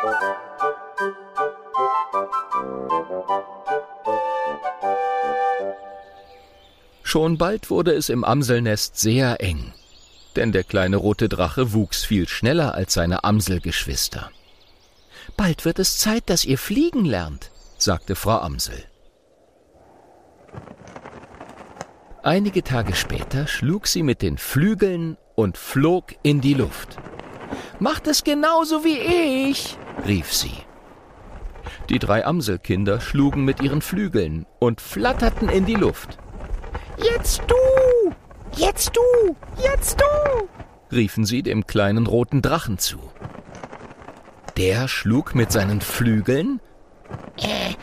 Schon bald wurde es im Amselnest sehr eng, denn der kleine rote Drache wuchs viel schneller als seine Amselgeschwister. »Bald wird es Zeit, dass ihr fliegen lernt«, sagte Frau Amsel. Einige Tage später schlug sie mit den Flügeln und flog in die Luft. »Macht es genauso wie ich«, rief sie. Die 3 Amselkinder schlugen mit ihren Flügeln und flatterten in die Luft. »Jetzt du! Jetzt du! Jetzt du!« riefen sie dem kleinen roten Drachen zu. Der schlug mit seinen Flügeln